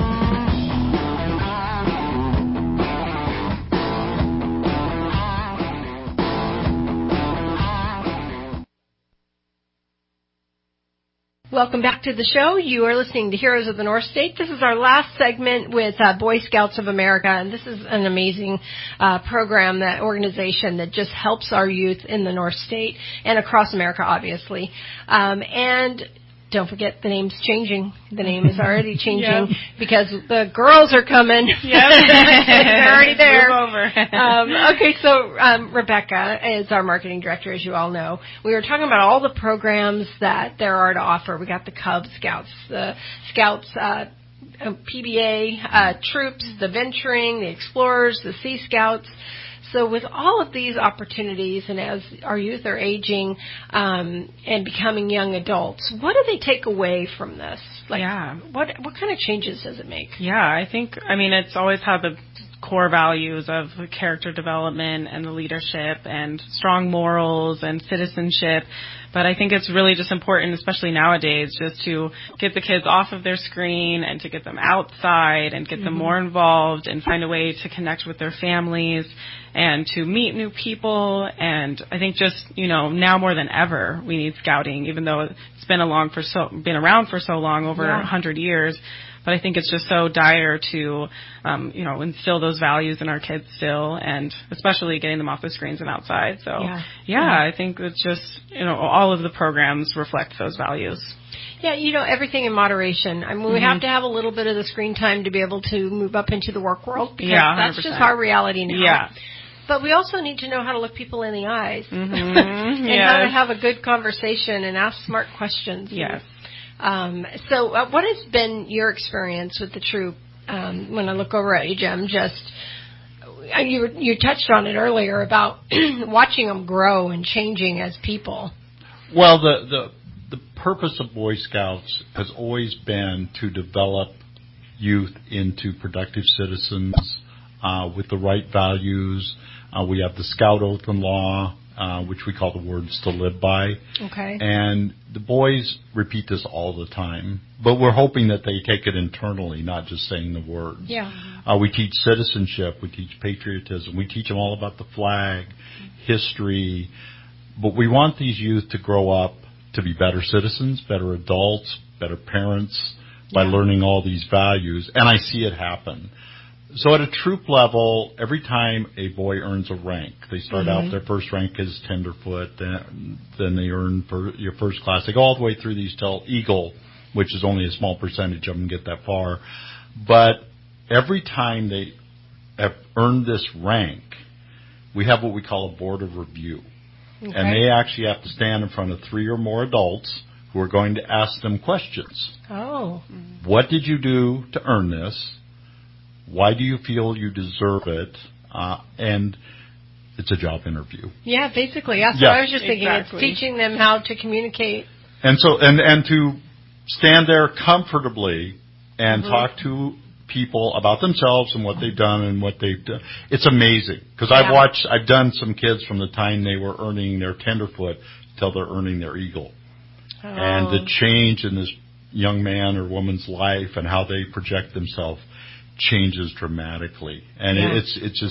Welcome back to the show. You are listening to Heroes of the North State. This is our last segment with Boy Scouts of America, and this is an amazing program, that organization that just helps our youth in the North State and across America, obviously. And don't forget, the name's changing. The name is already changing because the girls are coming. Yep. They're already there. Move over. Okay, so Rebecca is our marketing director, as you all know. We were talking about all the programs that there are to offer. We got the Cub Scouts, the Scouts PBA troops, the Venturing, the Explorers, the Sea Scouts. So with all of these opportunities, and as our youth are aging and becoming young adults, what do they take away from this? What kind of changes does it make? Yeah, it's always had the core values of character development and the leadership and strong morals and citizenship. But I think it's really just important, especially nowadays, just to get the kids off of their screen and to get them outside and get them more involved and find a way to connect with their families and to meet new people. And I think just, now more than ever, we need scouting, even though it's been around for so long, over 100 years. But I think it's just so dire to, instill those values in our kids still, and especially getting them off the screens and outside. So, I think it's just, all of the programs reflect those values. Yeah, everything in moderation. I mean, we have to have a little bit of the screen time to be able to move up into the work world, because that's just our reality now. Yeah. But we also need to know how to look people in the eyes and how to have a good conversation and ask smart questions. Yes. So what has been your experience with the troop when I look over at you, Jim? You touched on it earlier about watching them grow and changing as people. Well, the purpose of Boy Scouts has always been to develop youth into productive citizens with the right values. We have the Scout Oath and Law, which we call the words to live by. Okay. And the boys repeat this all the time, but we're hoping that they take it internally, not just saying the words. Yeah. We teach citizenship. We teach patriotism. We teach them all about the flag, history. But we want these youth to grow up to be better citizens, better adults, better parents by learning all these values. And I see it happen. So at a troop level, every time a boy earns a rank, they start out, their first rank is tenderfoot, then they earn your first class. They go all the way through these till Eagle, which is only a small percentage of them get that far. But every time they have earned this rank, we have what we call a board of review. Okay. And they actually have to stand in front of 3 or more adults who are going to ask them questions. Oh. What did you do to earn this? Why do you feel you deserve it? And it's a job interview. Yeah, basically. That's what I was just thinking. Exactly. It's teaching them how to communicate. And so, and to stand there comfortably and talk to people about themselves and what they've done and what they've done. It's amazing. Because I've done some kids from the time they were earning their tenderfoot till they're earning their Eagle. Oh. And the change in this young man or woman's life and how they project themselves changes dramatically. And it's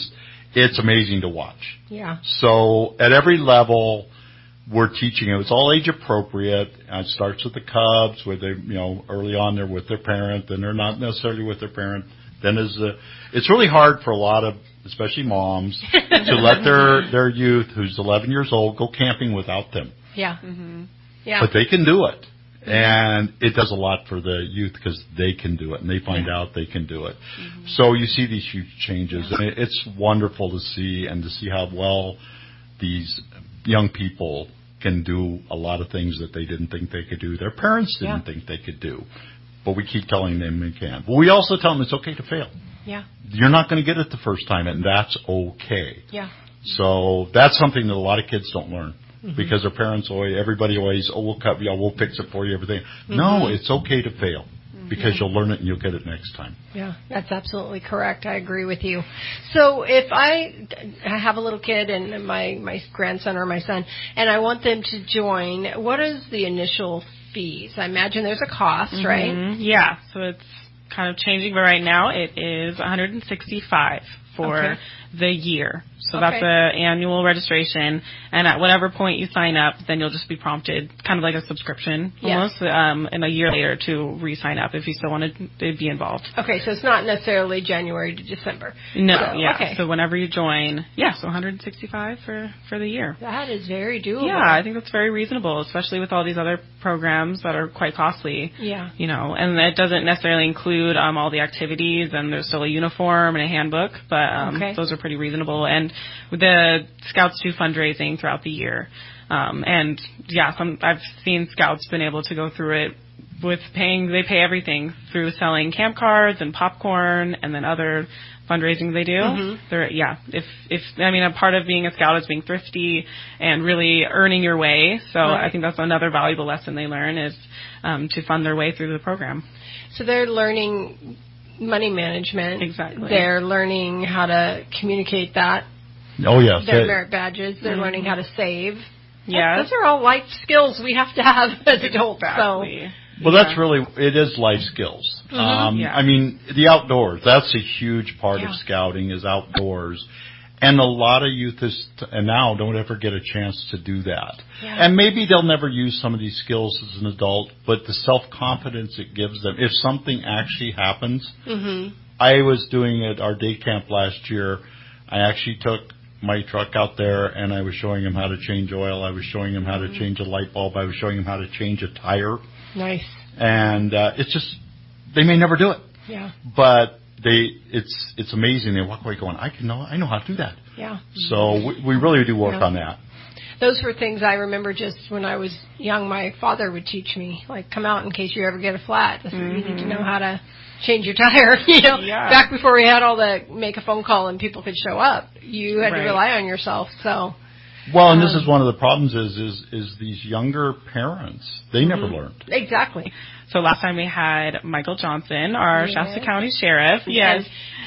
it's amazing to watch. Yeah. So at every level, we're teaching it. It's all age appropriate. It starts with the Cubs, where they, early on they're with their parent, then they're not necessarily with their parent. Then it's really hard for a lot of, especially moms, to let their youth, who's 11 years old, go camping without them. Yeah. Mm-hmm. Yeah. But they can do it. Mm-hmm. And it does a lot for the youth because they can do it, and they find out they can do it. Mm-hmm. So you see these huge changes, and it's wonderful to see, and to see how well these young people can do a lot of things that they didn't think they could do. Their parents didn't think they could do. But we keep telling them they can. But we also tell them it's okay to fail. Yeah. You're not going to get it the first time, and that's okay. Yeah. So that's something that a lot of kids don't learn. Mm-hmm. Because their parents everybody always, we'll fix it for you, everything. Mm-hmm. No, it's okay to fail. Because you'll learn it and you'll get it next time. Yeah, that's absolutely correct. I agree with you. So if I have a little kid and my grandson or my son, and I want them to join, what is the initial fees? I imagine there's a cost, right? Yeah, so it's kind of changing, but right now it is $165 for the year. So that's an annual registration, and at whatever point you sign up, then you'll just be prompted, kind of like a subscription almost, and a year later to re-sign up if you still want to be involved. Okay, so it's not necessarily January to December. No, so whenever you join, so $165 for the year. That is very doable. Yeah, I think that's very reasonable, especially with all these other programs that are quite costly. Yeah. And it doesn't necessarily include all the activities, and there's still a uniform and a handbook, but those are pretty reasonable. And the Scouts do fundraising throughout the year. I've seen Scouts been able to go through it with they pay everything through selling camp cards and popcorn and then other fundraising they do. Mm-hmm. A part of being a Scout is being thrifty and really earning your way. So I think that's another valuable lesson they learn is to fund their way through the program. So they're learning money management. Exactly. They're learning how to communicate that. Oh, yes. Their merit badges. They're learning how to save. Yeah. Those are all life skills we have to have as adults. Exactly. Well, that's it is life skills. Mm-hmm. The outdoors, that's a huge part of Scouting is outdoors. And a lot of youth now don't ever get a chance to do that. Yeah. And maybe they'll never use some of these skills as an adult, but the self-confidence it gives them, if something actually happens. Mm-hmm. I was doing at our day camp last year, I actually took my truck out there and I was showing him how to change oil. I was showing him how to change a light bulb. I was showing him how to change a tire. Nice. And it's just, they may never do it. Yeah. But it's amazing. They walk away going, I know how to do that. Yeah. So we really do work on that. Those were things I remember just when I was young. My father would teach me, like, come out in case you ever get a flat. You need to know how to change your tire. Back before we had all the make a phone call and people could show up, you had to rely on yourself. So. Well, and this is one of the problems is these younger parents, they never learned. Exactly. So last time we had Michael Johnson, our Shasta County Sheriff. Yes.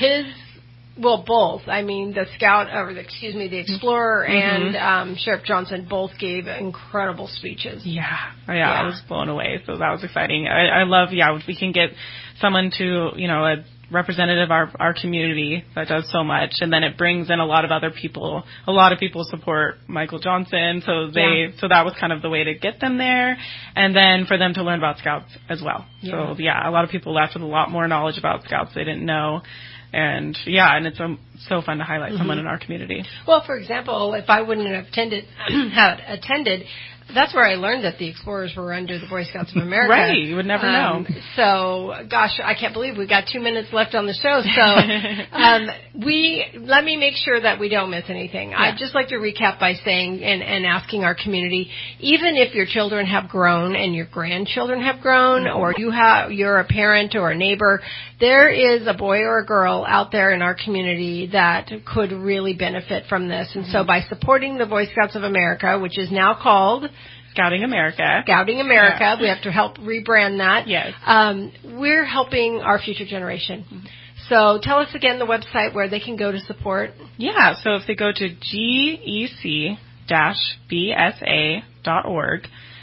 Both. The Scout, the Explorer and Sheriff Johnson both gave incredible speeches. Yeah. I was blown away. So that was exciting. I love, if we can get someone to, a representative of our community that does so much, and then it brings in a lot of other people. A lot of people support Michael Johnson, so so that was kind of the way to get them there, and then for them to learn about Scouts as well. Yeah. So a lot of people left with a lot more knowledge about Scouts they didn't know. And it's so fun to highlight someone in our community. Well, for example, if I wouldn't have attended, that's where I learned that the Explorers were under the Boy Scouts of America. Right, you would never know. So, gosh, I can't believe we got 2 minutes left on the show. So, let me make sure that we don't miss anything. Yeah. I'd just like to recap by saying and asking our community, even if your children have grown and your grandchildren have grown, or you're a parent or a neighbor, there is a boy or a girl out there in our community that could really benefit from this. And so by supporting the Boy Scouts of America, which is now called Scouting America. Yeah. We have to help rebrand that. Yes. We're helping our future generation. So tell us again the website where they can go to support. Yeah, so if they go to gec-bsa.org,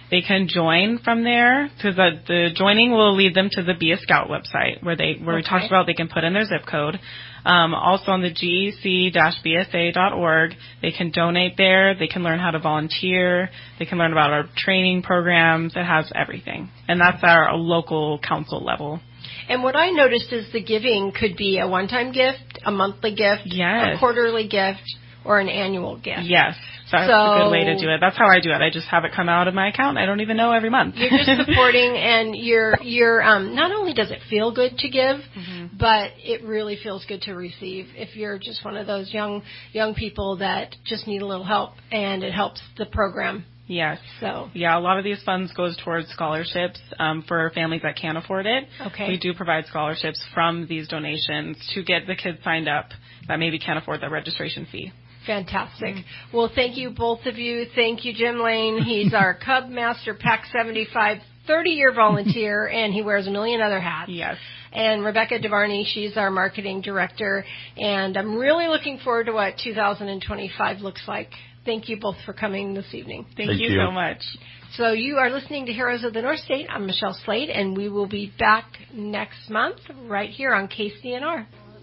They can join from there, because the joining will lead them to the Be a Scout website where we talked about they can put in their zip code. Also on the gec-bsa.org, they can donate there. They can learn how to volunteer. They can learn about our training programs. It has everything. And that's our local council level. And what I noticed is the giving could be a one-time gift, a monthly gift, a quarterly gift, or an annual gift. Yes. That's a good way to do it. That's how I do it. I just have it come out of my account. I don't even know every month. You're just supporting, and you're not only does it feel good to give, but it really feels good to receive. If you're just one of those young people that just need a little help, and it helps the program. Yes. So yeah, a lot of these funds goes towards scholarships for families that can't afford it. Okay. We do provide scholarships from these donations to get the kids signed up that maybe can't afford the registration fee. Fantastic. Well, thank you, both of you. Thank you, Jim Lane. He's our Cub Master Pack 75 30-year volunteer, and he wears a million other hats. Yes. And Rebecca DeVarney, she's our marketing director, and I'm really looking forward to what 2025 looks like. Thank you both for coming this evening. Thank you so much. So you are listening to Heroes of the North State. I'm Michelle Slade, and we will be back next month right here on KCNR.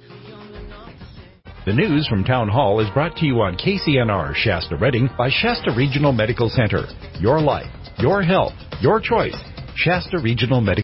The news from Town Hall is brought to you on KCNR Shasta Redding by Shasta Regional Medical Center. Your life, your health, your choice. Shasta Regional Medical